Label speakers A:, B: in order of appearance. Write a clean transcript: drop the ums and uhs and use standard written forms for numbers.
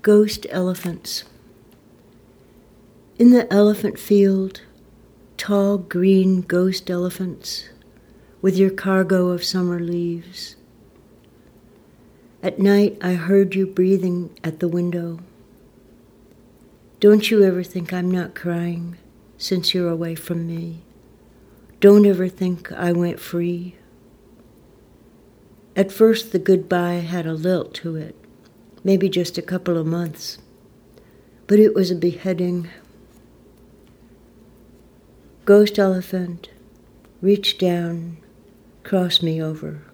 A: Ghost elephants. In the elephant field, tall green ghost elephants with your cargo of summer leaves. At night I heard you breathing at the window. Don't you ever think I'm not crying since you're away from me? Don't ever think I went free. At first the goodbye had a lilt to it, maybe just a couple of months, but it was a beheading. Ghost elephant, reach down, cross me over.